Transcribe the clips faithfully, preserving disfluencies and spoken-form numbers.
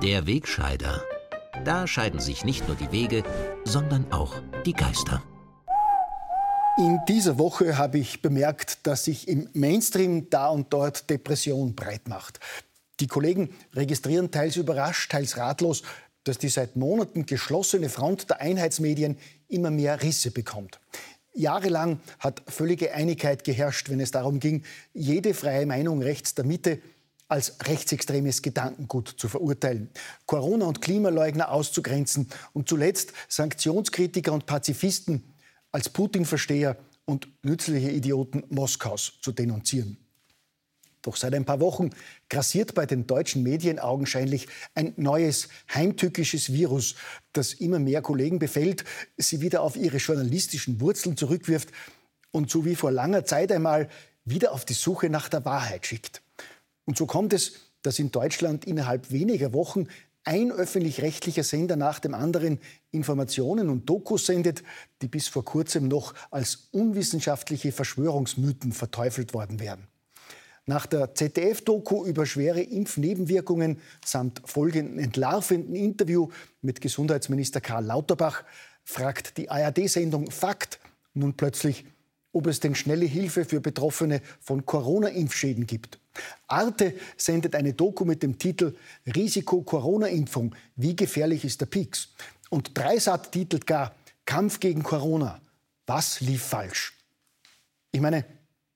Der Wegscheider. Da scheiden sich nicht nur die Wege, sondern auch die Geister. In dieser Woche habe ich bemerkt, dass sich im Mainstream da und dort Depression breit macht. Die Kollegen registrieren teils überrascht, teils ratlos, dass die seit Monaten geschlossene Front der Einheitsmedien immer mehr Risse bekommt. Jahrelang hat völlige Einigkeit geherrscht, wenn es darum ging, jede freie Meinung rechts der Mitte als rechtsextremes Gedankengut zu verurteilen, Corona- und Klimaleugner auszugrenzen und zuletzt Sanktionskritiker und Pazifisten als Putin-Versteher und nützliche Idioten Moskaus zu denunzieren. Doch seit ein paar Wochen grassiert bei den deutschen Medien augenscheinlich ein neues, heimtückisches Virus, das immer mehr Kollegen befällt, sie wieder auf ihre journalistischen Wurzeln zurückwirft und so wie vor langer Zeit einmal wieder auf die Suche nach der Wahrheit schickt. Und so kommt es, dass in Deutschland innerhalb weniger Wochen ein öffentlich-rechtlicher Sender nach dem anderen Informationen und Dokus sendet, die bis vor kurzem noch als unwissenschaftliche Verschwörungsmythen verteufelt worden wären. Nach der Z D F-Doku über schwere Impfnebenwirkungen samt folgenden entlarvenden Interview mit Gesundheitsminister Karl Lauterbach fragt die A R D-Sendung Fakt nun plötzlich, ob es denn schnelle Hilfe für Betroffene von Corona-Impfschäden gibt. Arte sendet eine Doku mit dem Titel Risiko Corona-Impfung. Wie gefährlich ist der Pieks? Und Dreisat titelt gar Kampf gegen Corona. Was lief falsch? Ich meine,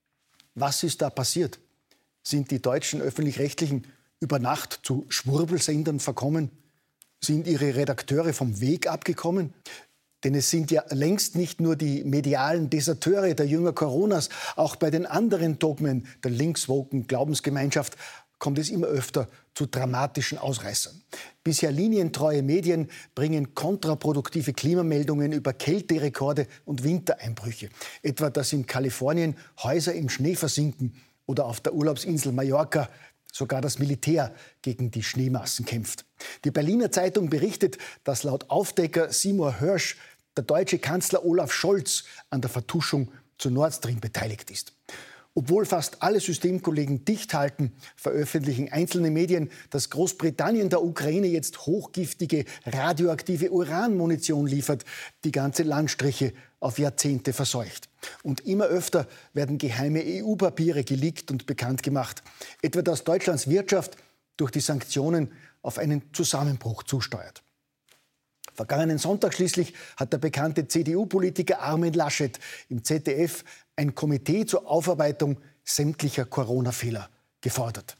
was ist da passiert? Sind die deutschen Öffentlich-Rechtlichen über Nacht zu Schwurbelsendern verkommen? Sind ihre Redakteure vom Weg abgekommen? Denn es sind ja längst nicht nur die medialen Deserteure der Jünger Coronas. Auch bei den anderen Dogmen der linkswoken Glaubensgemeinschaft kommt es immer öfter zu dramatischen Ausreißern. Bisher linientreue Medien bringen kontraproduktive Klimameldungen über Kälterekorde und Wintereinbrüche. Etwa, dass in Kalifornien Häuser im Schnee versinken oder auf der Urlaubsinsel Mallorca sogar das Militär gegen die Schneemassen kämpft. Die Berliner Zeitung berichtet, dass laut Aufdecker Seymour Hersh der deutsche Kanzler Olaf Scholz an der Vertuschung zu Nord Stream beteiligt ist. Obwohl fast alle Systemkollegen dicht halten, veröffentlichen einzelne Medien, dass Großbritannien der Ukraine jetzt hochgiftige, radioaktive Uranmunition liefert, die ganze Landstriche auf Jahrzehnte verseucht. Und immer öfter werden geheime E U-Papiere geleakt und bekannt gemacht. Etwa, dass Deutschlands Wirtschaft durch die Sanktionen auf einen Zusammenbruch zusteuert. Vergangenen Sonntag schließlich hat der bekannte C D U-Politiker Armin Laschet im Z D F ein Komitee zur Aufarbeitung sämtlicher Corona-Fehler gefordert.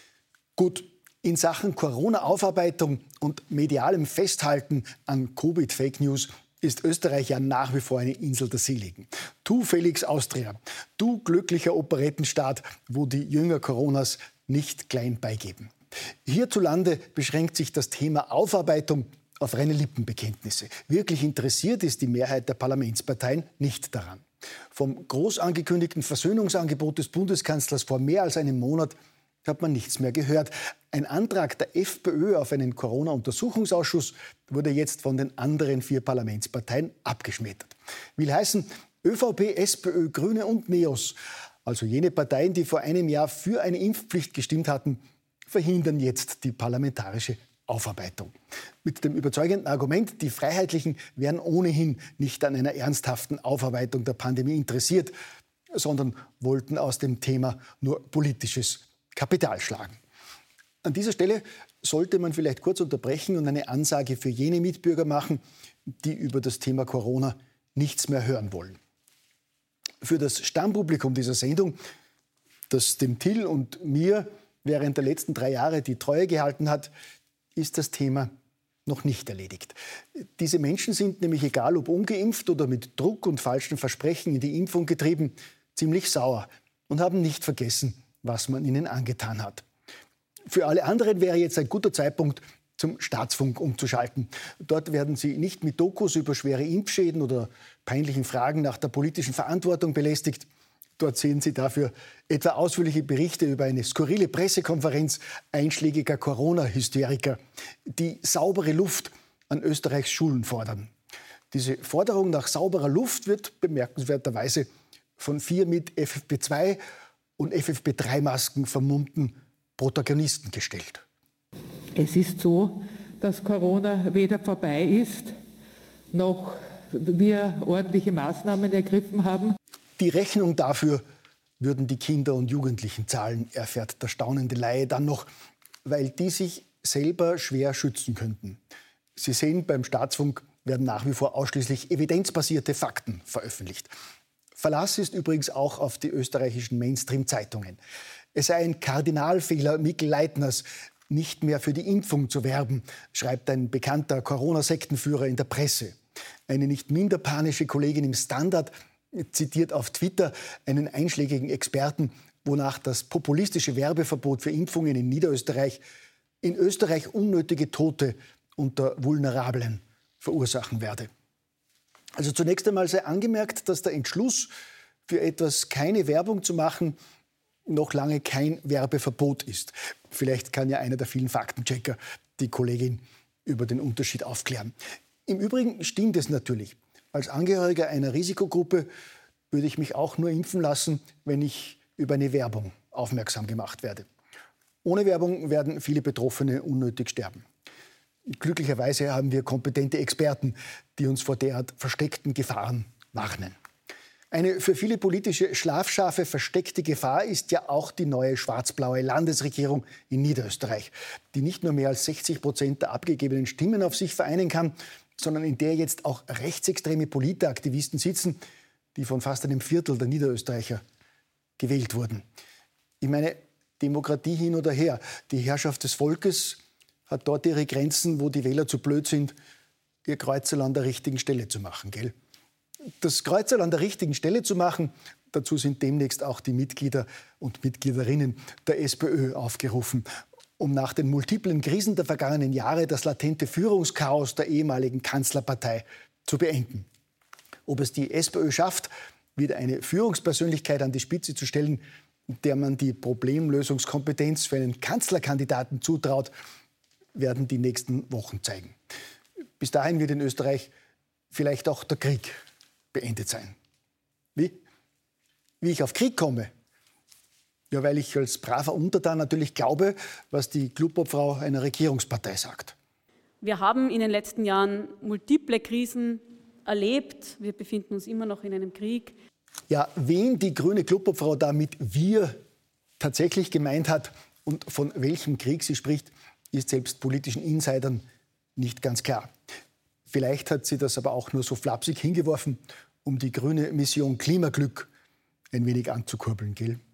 Gut, in Sachen Corona-Aufarbeitung und medialem Festhalten an Covid-Fake News ist Österreich ja nach wie vor eine Insel der Seligen. Tu Felix Austria, du glücklicher Operettenstaat, wo die Jünger Coronas nicht klein beigeben. Hierzulande beschränkt sich das Thema Aufarbeitung auf reine Lippenbekenntnisse. Wirklich interessiert ist die Mehrheit der Parlamentsparteien nicht daran. Vom groß angekündigten Versöhnungsangebot des Bundeskanzlers vor mehr als einem Monat hat man nichts mehr gehört. Ein Antrag der FPÖ auf einen Corona-Untersuchungsausschuss wurde jetzt von den anderen vier Parlamentsparteien abgeschmettert. Will heißen, ÖVP, SPÖ, Grüne und NEOS, also jene Parteien, die vor einem Jahr für eine Impfpflicht gestimmt hatten, verhindern jetzt die parlamentarische Aufarbeitung. Mit dem überzeugenden Argument, die Freiheitlichen wären ohnehin nicht an einer ernsthaften Aufarbeitung der Pandemie interessiert, sondern wollten aus dem Thema nur politisches Kapital schlagen. An dieser Stelle sollte man vielleicht kurz unterbrechen und eine Ansage für jene Mitbürger machen, die über das Thema Corona nichts mehr hören wollen. Für das Stammpublikum dieser Sendung, das dem Till und mir während der letzten drei Jahre die Treue gehalten hat, ist das Thema noch nicht erledigt. Diese Menschen sind nämlich, egal ob ungeimpft oder mit Druck und falschen Versprechen in die Impfung getrieben, ziemlich sauer und haben nicht vergessen, was man ihnen angetan hat. Für alle anderen wäre jetzt ein guter Zeitpunkt, zum Staatsfunk umzuschalten. Dort werden sie nicht mit Dokus über schwere Impfschäden oder peinlichen Fragen nach der politischen Verantwortung belästigt. Dort sehen Sie dafür etwa ausführliche Berichte über eine skurrile Pressekonferenz einschlägiger Corona-Hysteriker, die saubere Luft an Österreichs Schulen fordern. Diese Forderung nach sauberer Luft wird bemerkenswerterweise von vier mit F F P zwei und F F P drei Masken vermummten Protagonisten gestellt. Es ist so, dass Corona weder vorbei ist, noch wir ordentliche Maßnahmen ergriffen haben. Die Rechnung dafür würden die Kinder und Jugendlichen zahlen, erfährt der staunende Laie dann noch, weil die sich selber schwer schützen könnten. Sie sehen, beim Staatsfunk werden nach wie vor ausschließlich evidenzbasierte Fakten veröffentlicht. Verlass ist übrigens auch auf die österreichischen Mainstream-Zeitungen. Es sei ein Kardinalfehler Mikl Leitners, nicht mehr für die Impfung zu werben, schreibt ein bekannter Corona-Sektenführer in der Presse. Eine nicht minder panische Kollegin im Standard zitiert auf Twitter einen einschlägigen Experten, wonach das populistische Werbeverbot für Impfungen in Niederösterreich in Österreich unnötige Tote unter Vulnerablen verursachen werde. Also zunächst einmal sei angemerkt, dass der Entschluss, für etwas keine Werbung zu machen, noch lange kein Werbeverbot ist. Vielleicht kann ja einer der vielen Faktenchecker die Kollegin über den Unterschied aufklären. Im Übrigen stimmt es natürlich. Als Angehöriger einer Risikogruppe würde ich mich auch nur impfen lassen, wenn ich über eine Werbung aufmerksam gemacht werde. Ohne Werbung werden viele Betroffene unnötig sterben. Glücklicherweise haben wir kompetente Experten, die uns vor derart versteckten Gefahren warnen. Eine für viele politische schlafschafe versteckte Gefahr ist ja auch die neue schwarz-blaue Landesregierung in Niederösterreich, die nicht nur mehr als sechzig Prozent der abgegebenen Stimmen auf sich vereinen kann, sondern in der jetzt auch rechtsextreme Politeraktivisten sitzen, die von fast einem Viertel der Niederösterreicher gewählt wurden. Ich meine, Demokratie hin oder her. Die Herrschaft des Volkes hat dort ihre Grenzen, wo die Wähler zu blöd sind, ihr Kreuzerl an der richtigen Stelle zu machen, gell? Das Kreuzerl an der richtigen Stelle zu machen, dazu sind demnächst auch die Mitglieder und Mitgliederinnen der SPÖ aufgerufen, um nach den multiplen Krisen der vergangenen Jahre das latente Führungschaos der ehemaligen Kanzlerpartei zu beenden. Ob es die SPÖ schafft, wieder eine Führungspersönlichkeit an die Spitze zu stellen, der man die Problemlösungskompetenz für einen Kanzlerkandidaten zutraut, werden die nächsten Wochen zeigen. Bis dahin wird in Österreich vielleicht auch der Krieg beendet sein. Wie? Wie ich auf Krieg komme? Ja, weil ich als braver Untertan natürlich glaube, was die Klubobfrau einer Regierungspartei sagt. Wir haben in den letzten Jahren multiple Krisen erlebt. Wir befinden uns immer noch in einem Krieg. Ja, wen die grüne Klubobfrau da mit wir tatsächlich gemeint hat und von welchem Krieg sie spricht, ist selbst politischen Insidern nicht ganz klar. Vielleicht hat sie das aber auch nur so flapsig hingeworfen, um die grüne Mission Klimaglück ein wenig anzukurbeln, gell?